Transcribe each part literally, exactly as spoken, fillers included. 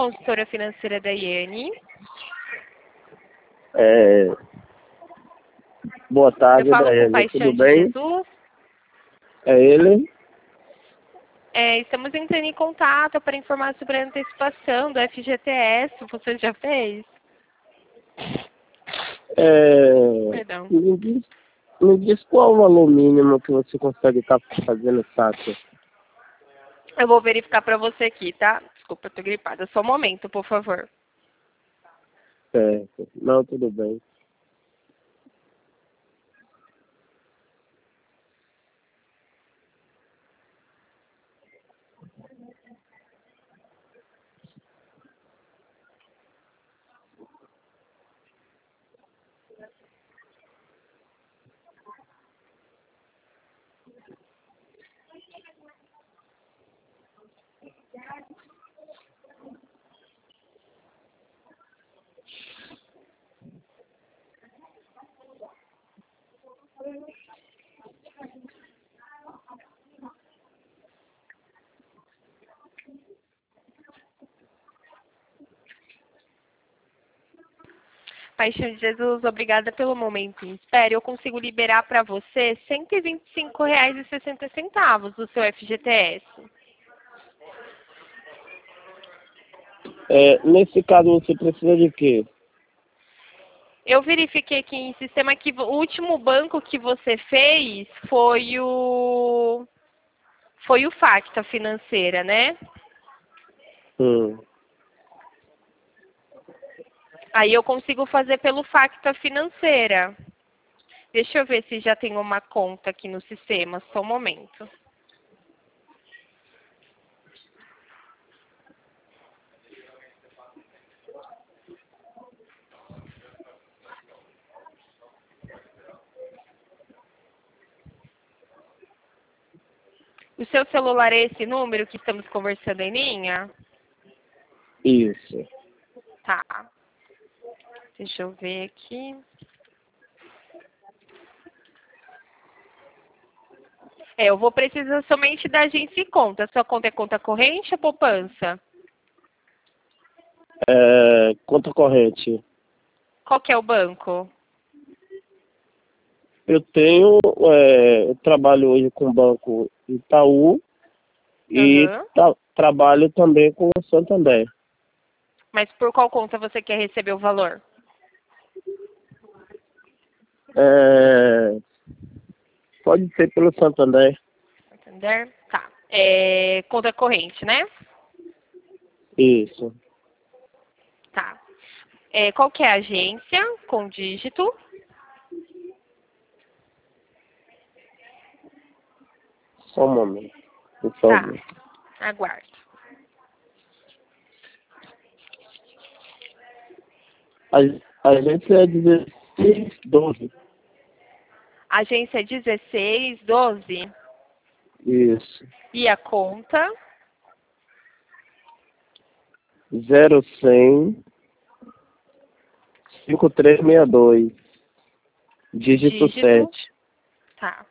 consultora financeira Daiane. É... Boa tarde, Eu falo com Daiane. Paixão Tudo de bem? Jesus. É ele? É, estamos entrando em contato para informar sobre a antecipação do F G T S. Você já fez? É... Perdão. Me diz, me diz qual o valor mínimo que você consegue estar fazendo saque. Eu vou verificar para você aqui, tá? Desculpa, eu tô gripada. Só um momento, por favor. Certo. Não, tudo bem. Paixão de Jesus, obrigada pelo momento em espera. Eu consigo liberar para você cento e vinte e cinco reais e sessenta centavos do seu F G T S. É, nesse caso, você precisa de quê? Eu verifiquei aqui em sistema que o último banco que você fez foi o foi o Facta Financeira, né? Hum. Aí eu consigo fazer pelo Facta Financeira. Deixa eu ver se já tem uma conta aqui no sistema, só um momento. O seu celular é esse número que estamos conversando em linha? Isso. Tá. Deixa eu ver aqui. É, eu vou precisar somente da agência e conta. Sua conta é conta corrente ou poupança? É, conta corrente. Qual que é o banco? Eu tenho, é, eu trabalho hoje com o Banco Itaú e Aham. tra- trabalho também com o Santander. Mas por qual conta você quer receber o valor? É, pode ser pelo Santander. Entender? Tá. É, conta corrente, né? Isso. Tá. É, qual que é a agência com dígito? Só um momento, por Tá. favor. Aguardo. A, a gente é dezesseis doze. Agência dezesseis doze. Isso. E a conta? zero cem cinco três seis dois. Dígito Dígito. sete. Tá.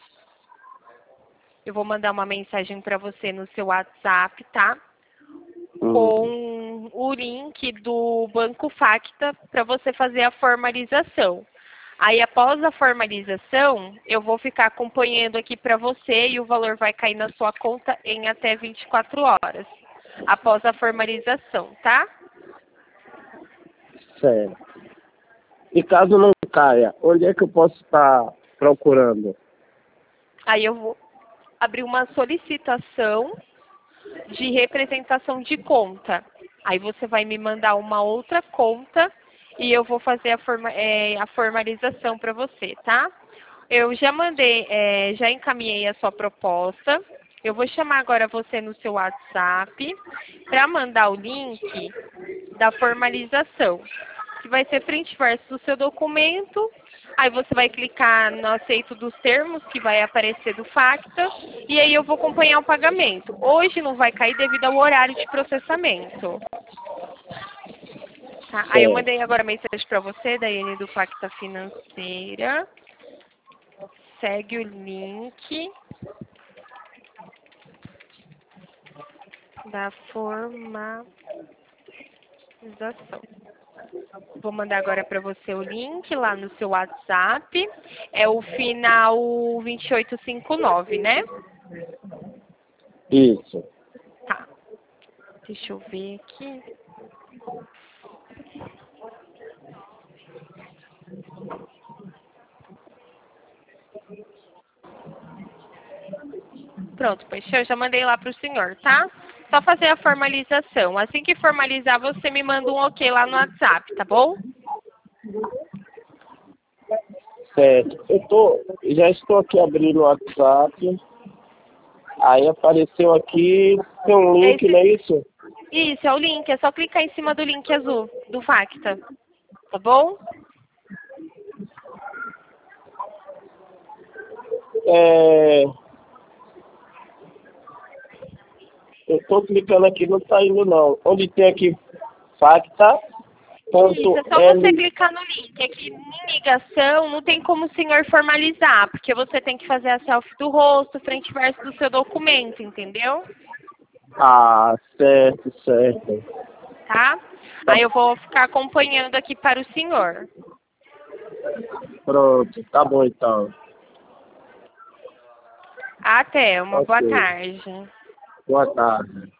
Eu vou mandar uma mensagem para você no seu WhatsApp, tá? Hum, Com o link do Banco Facta para você fazer a formalização. Aí, após a formalização, eu vou ficar acompanhando aqui para você e o valor vai cair na sua conta em até vinte e quatro horas, após a formalização, tá? certo. E caso não caia, onde é que eu posso estar procurando? Aí eu vou abrir uma solicitação de representação de conta. Aí você vai me mandar uma outra conta e eu vou fazer a, forma, é, a formalização para você, tá? Eu já mandei, é, já encaminhei a sua proposta. Eu vou chamar agora você no seu WhatsApp para mandar o link da formalização, que vai ser frente e verso do seu documento. Aí você vai clicar no aceito dos termos, que vai aparecer do Facta, e aí eu vou acompanhar o pagamento. Hoje não vai cair devido ao horário de processamento. Tá? Aí eu Certo. mandei agora a mensagem para você, Daiane, do Facta Financeira. Segue o link da formalização. formalização. Vou mandar agora para você o link lá no seu WhatsApp. É o final vinte e oito cinquenta e nove, né? Isso. Tá. Deixa eu ver aqui. Pronto, pois eu já mandei lá para o senhor, tá? Só fazer a formalização. Assim que formalizar, você me manda um ok lá no WhatsApp, tá bom? Certo. Eu tô, já estou aqui abrindo o WhatsApp. Aí apareceu aqui, tem um link, Esse, não é isso? isso, é o link. É só clicar em cima do link azul, do Facta. Tá bom? É... Eu tô clicando aqui, não tá indo não. Onde tem aqui facta Isso, ponto é só você l. clicar no link. É que em ligação não tem como o senhor formalizar, porque você tem que fazer a selfie do rosto, frente e verso do seu documento, entendeu? Ah, certo, certo. Tá? Tá, Aí eu vou ficar acompanhando aqui para o senhor. pronto, tá bom então. Até, uma boa Ok. tarde. Boa tarde.